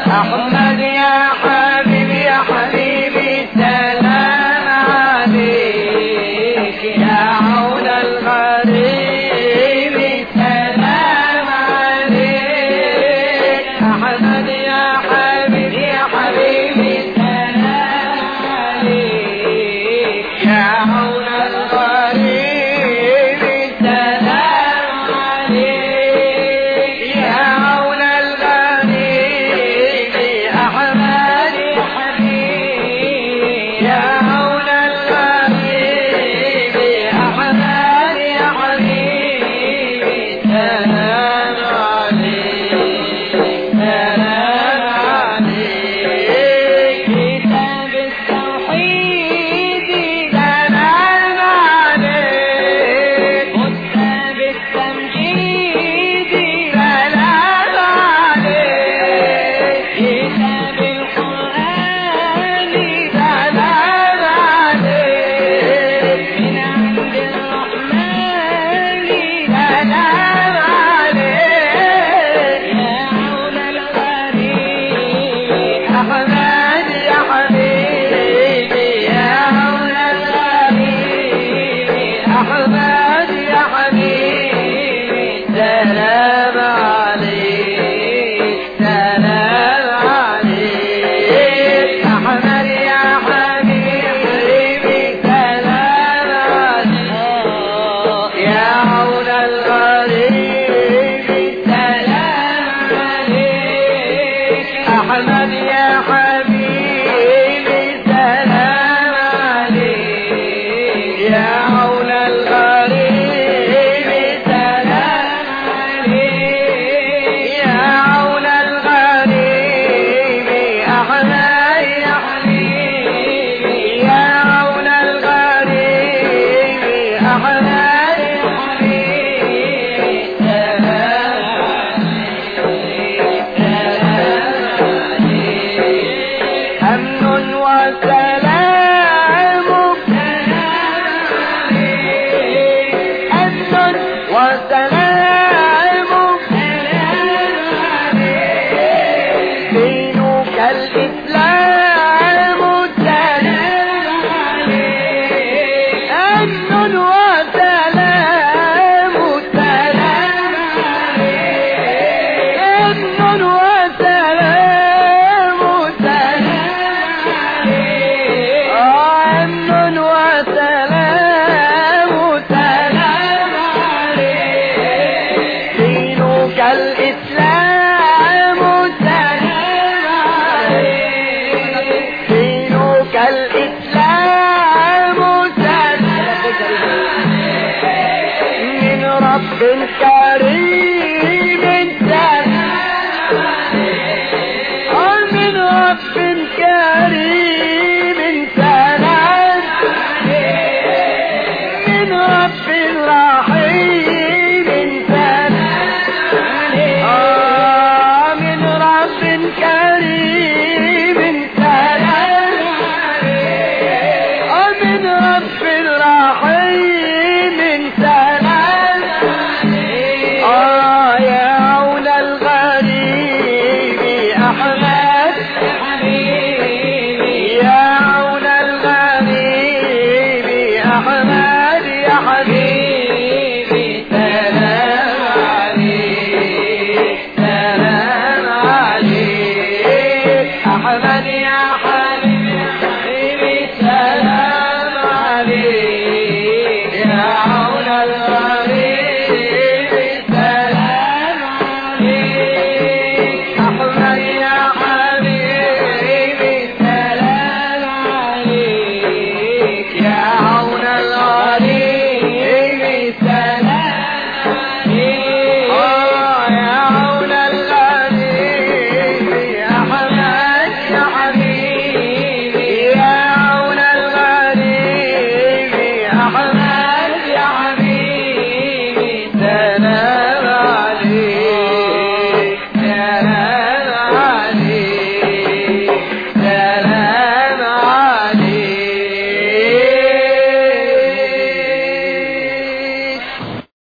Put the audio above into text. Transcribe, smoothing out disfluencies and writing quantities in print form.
أحمد يا حبيبي يا حبيبي سلام عليك يا عون الغريب سلام عليك أحمد يا حبيبي يا حبيبي سلام عليك يا عون الغريب سلام عليك يا عون الغريب أحمد يا حبيبي يا عون الغريب أحمد يا حبيبي سلام عليك سلام عليك كتاب التوحيد سلام عليك كتاب التمجيد سلام عليك كتاب القرآن سلام عليك من عند الرحمن سلام عليك يا عون الغريب أحمد يا حبيبي يا عون الغريب أحمد يا حبيبي سلام عليك سلام عليك أحمد يا حبيبي سلام عليك يا عون الغريب سلام عليك أحمد يا حبيبي سلام عليك يا عون الغريب سلام عليك يا عون الغريب أحمد يا حبيبي يا عون الغريب أحمد يا حبيبي سلام عليك سلام عليك أمن وسلام سلام عليك أمن وسلام سلام عليك دينك الإسلام سلام عليك أمن وسلام سلام عليك أمن وسلام سلام عليك أمن وسلام سلام عليك دينك الإسلام سلام عليك دينك الإسلام سلام عليك من رب كريم سلام عليك من رب كريم سلام عليك من رب رحيم سلام عليك من رب كريم سلام عليك من رب رحيم سلام عليك يا عون الغريب أحمد